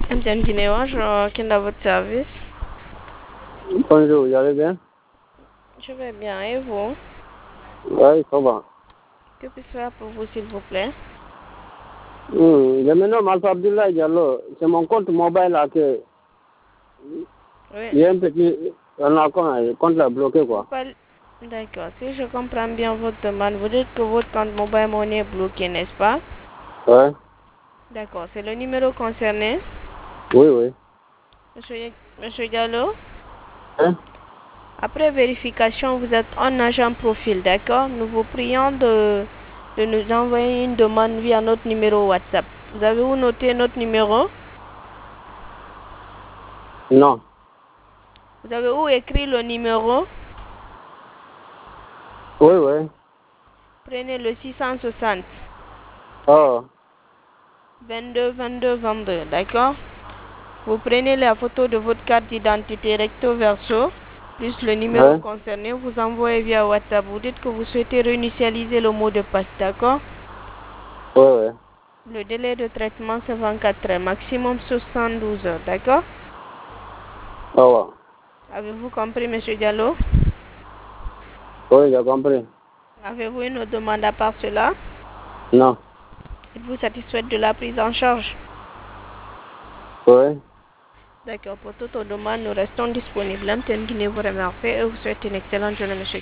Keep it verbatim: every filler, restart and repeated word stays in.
Amtian Guinéen, je quitte à votre service. Bonjour, vous allez bien? Je vais bien, et vous? Oui, ça va. Que puis-je faire pour vous, s'il vous plaît? Hum, Je me nomme Alpha Abdoulaye Diallo. C'est mon compte mobile là que Oui. il y a un petit un account, le compte là bloqué quoi. Pas- D'accord. Si je comprends bien votre demande, vous dites que votre compte mobile money est bloqué, n'est-ce pas? Ouais. D'accord. C'est le numéro concerné. Oui, oui. Monsieur, Monsieur Diallo, Hein? après vérification, vous êtes un agent profil, d'accord? Nous vous prions de, de nous envoyer une demande via notre numéro WhatsApp. Vous avez où noté notre numéro? Non. Vous avez où écrit le numéro? Oui, oui. Prenez le six cent soixante, Oh. vingt-deux, vingt-deux, vingt-deux, d'accord? Vous prenez la photo de votre carte d'identité recto verso, plus le numéro Ouais. concerné, vous envoyez via WhatsApp. Vous dites que vous souhaitez réinitialiser le mot de passe, d'accord? Oui, oui. Le délai de traitement, c'est vingt-quatre heures, maximum soixante-douze heures, d'accord? Ça va. Avez-vous compris, Monsieur Diallo? Oui, j'ai compris. Avez-vous une autre demande à part cela? Non. Êtes-vous satisfaite de la prise en charge? Oui. D'accord, pour toute demande, nous restons disponibles. Guinée vous remercie et vous souhaite une excellente journée, Monsieur.